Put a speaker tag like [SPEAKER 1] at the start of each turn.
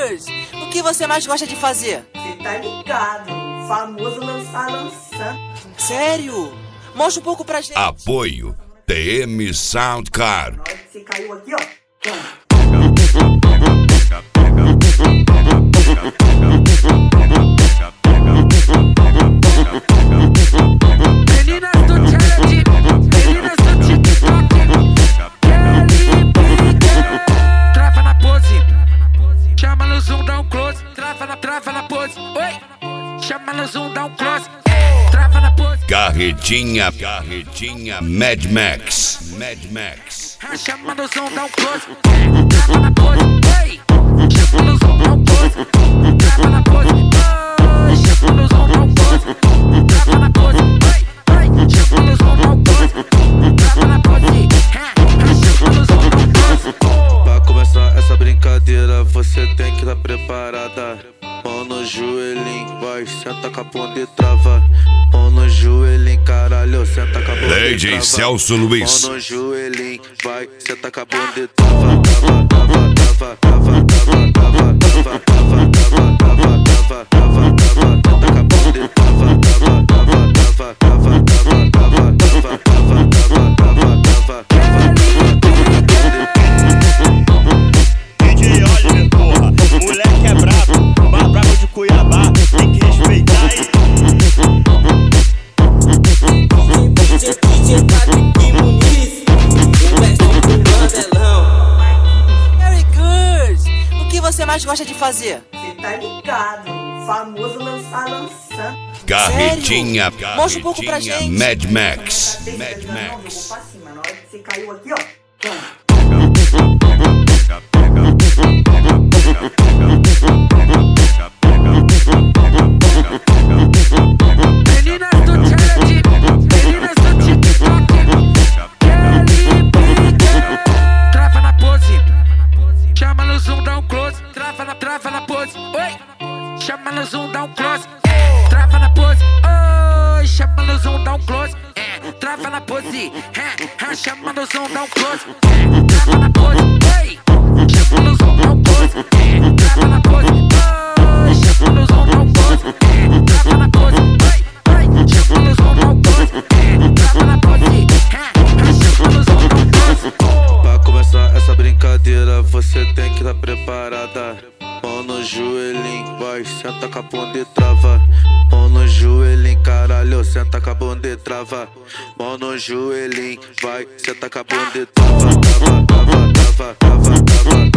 [SPEAKER 1] Good! O que você mais gosta de fazer?
[SPEAKER 2] Cê tá ligado, famoso lançando.
[SPEAKER 1] Sério? Mostra um pouco pra gente.
[SPEAKER 3] Apoio TM Soundcar.
[SPEAKER 2] Na hora que você caiu aqui, ó.
[SPEAKER 4] Meninas do challenge, meninas do TikTok, Kelly Pique. Trava na pose, chama no zoom, dá um close. Trava na pose, oi. Chama no zoom, dá um close. Trava na pose.
[SPEAKER 3] Carretinha Mad Max.
[SPEAKER 4] Chama no zoom, dá um close. Trava na pose, oi. Chama no zoom, dá um close. Trava na pose, oi. Chama no zoom, dá um close. Trava na pose, oi. Chama no zoom, dá um close. Trava na pose, chama no zoom, dá um close.
[SPEAKER 5] Pra começar essa brincadeira, você tem que estar preparada. Mão no joelhinho, vai, senta com a bunda e trava. Mão no joelhinho, caralho, senta com a bunda e
[SPEAKER 3] DJ
[SPEAKER 5] trava.
[SPEAKER 3] Celso Luiz.
[SPEAKER 5] Mão no joelhinho, vai, senta com a bunda e trava.
[SPEAKER 6] DJ Oliver, porra, moleque é brabo, mais brabo de Cuiabá, tem que respeitar aí.
[SPEAKER 1] Very good! O que você mais gosta de fazer?
[SPEAKER 2] Cê tá ligado, famoso lançando.
[SPEAKER 3] Carretinha
[SPEAKER 1] Mostra um pouco pra gente.
[SPEAKER 3] Mad Max.
[SPEAKER 2] Vou pra cima, na hora que você caiu aqui, ó.
[SPEAKER 4] Meninas do challenge, meninas do TikTok, Kelly Pique. Trava na pose, chama no zoom, dá um close. Trava na pose, oi. Chama no zoom, dá um close. Trava na pose, oi. Chama no zoom, dá um close. Trava na pose, chama no zoom, dá um close. Trava na pose, oi. Chama no zoom, dá um close. Trava na pose, oi. Chama no zoom, dá um close. Trava na pose, oi. Chama no zoom, dá um close. Trava na pose, chama no zoom, dá um close.
[SPEAKER 5] Pra começar essa brincadeira, você tem que estar preparada. Mão no joelhinho, vai, senta com a bunda e trava. Mão no joelhinho, caralho, senta com a bunda e trava. Mão no joelhinho, vai, senta com a bunda e trava.